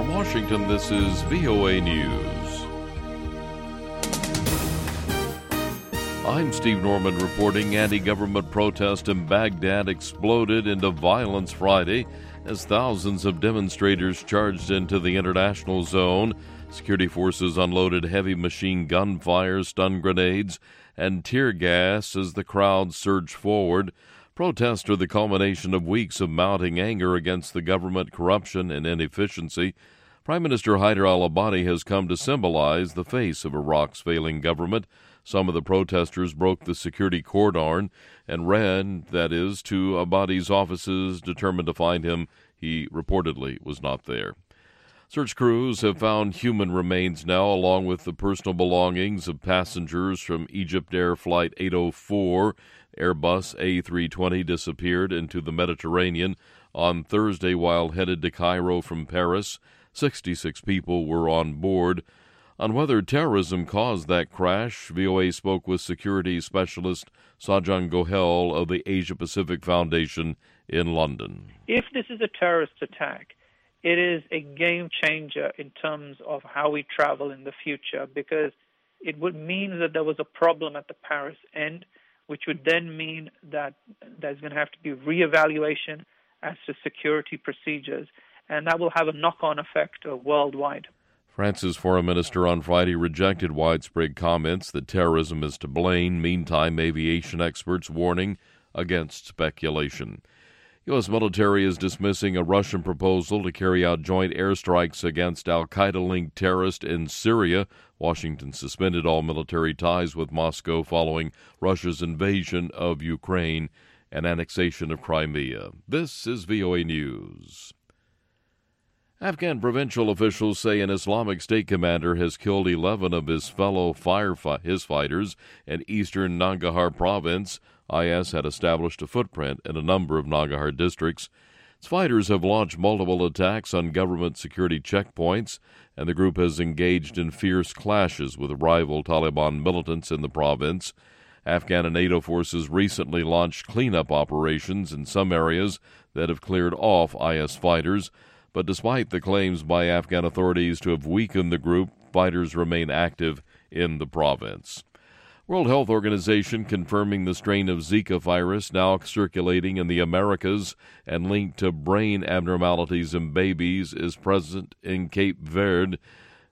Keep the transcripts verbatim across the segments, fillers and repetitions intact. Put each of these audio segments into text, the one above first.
Washington, this is V O A News. I'm Steve Norman reporting. Anti-government protest in Baghdad exploded into violence Friday as thousands of demonstrators charged into the international zone. Security forces unloaded heavy machine gun fire, stun grenades, and tear gas as the crowd surged forward. Protests are the culmination of weeks of mounting anger against the government, corruption, and inefficiency. Prime Minister Haider al-Abadi has come to symbolize the face of Iraq's failing government. Some of the protesters broke the security cordon and ran, that is, to Abadi's offices, determined to find him. He reportedly was not there. Search crews have found human remains now, along with the personal belongings of passengers from Egypt Air Flight eight oh four. Airbus A three twenty disappeared into the Mediterranean on Thursday while headed to Cairo from Paris. sixty-six people were on board. On whether terrorism caused that crash, V O A spoke with security specialist Sajan Gohel of the Asia Pacific Foundation in London. If this is a terrorist attack, it is a game changer in terms of how we travel in the future, because it would mean that there was a problem at the Paris end, which would then mean that there's going to have to be reevaluation as to security procedures, and that will have a knock-on effect uh, worldwide. France's foreign minister on Friday rejected widespread comments that terrorism is to blame. Meantime, aviation experts warning against speculation. U S military is dismissing a Russian proposal to carry out joint airstrikes against al-Qaeda-linked terrorists in Syria. Washington suspended all military ties with Moscow following Russia's invasion of Ukraine and annexation of Crimea. This is V O A News. Afghan provincial officials say an Islamic State commander has killed eleven of his fellow firefight his fighters in eastern Nangarhar province. I S had established a footprint in a number of Nangarhar districts. Its fighters have launched multiple attacks on government security checkpoints, and the group has engaged in fierce clashes with rival Taliban militants in the province. Afghan and NATO forces recently launched cleanup operations in some areas that have cleared off I S fighters. But despite the claims by Afghan authorities to have weakened the group, fighters remain active in the province. World Health Organization confirming the strain of Zika virus now circulating in the Americas and linked to brain abnormalities in babies is present in Cape Verde.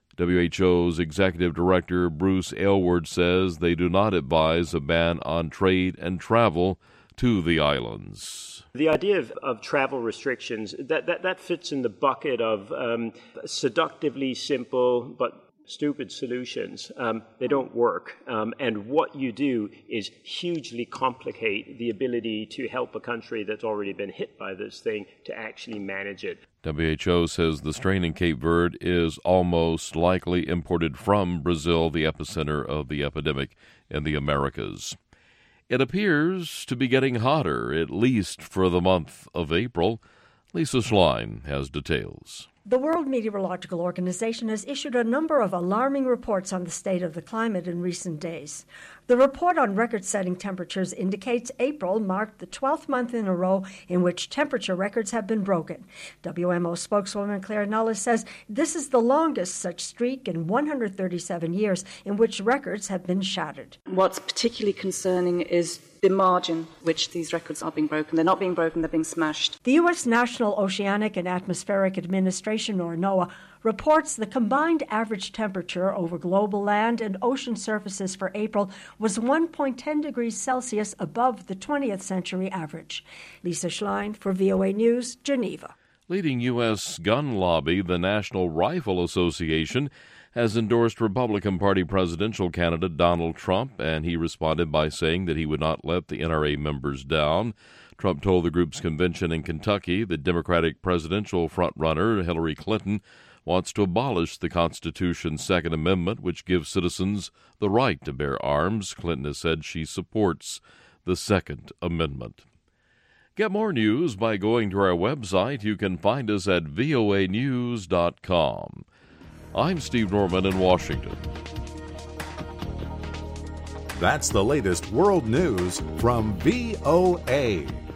W H O's Executive Director Bruce Aylward says they do not advise a ban on trade and travel to the islands. The idea of, of travel restrictions, that, that, that fits in the bucket of um, seductively simple but stupid solutions. Um, they don't work. Um, and what you do is hugely complicate the ability to help a country that's already been hit by this thing to actually manage it. W H O says the strain in Cape Verde is almost likely imported from Brazil, the epicenter of the epidemic in the Americas. It appears to be getting hotter, at least for the month of April. Lisa Schlein has details. The World Meteorological Organization has issued a number of alarming reports on the state of the climate in recent days. The report on record-setting temperatures indicates April marked the twelfth month in a row in which temperature records have been broken. W M O spokeswoman Claire Nulles says this is the longest such streak in one hundred thirty-seven years in which records have been shattered. What's particularly concerning is the margin which these records are being broken. They're not being broken, they're being smashed. The U S National Oceanic and Atmospheric Administration, or NOAA, reports the combined average temperature over global land and ocean surfaces for April was one point one zero degrees Celsius above the twentieth century average. Lisa Schlein for V O A News, Geneva. Leading U S gun lobby, the National Rifle Association, has endorsed Republican Party presidential candidate Donald Trump, and he responded by saying that he would not let the N R A members down. Trump told the group's convention in Kentucky that Democratic presidential frontrunner Hillary Clinton wants to abolish the Constitution's Second Amendment, which gives citizens the right to bear arms. Clinton has said she supports the Second Amendment. Get more news by going to our website. You can find us at V O A news dot com. I'm Steve Norman in Washington. That's the latest world news from V O A.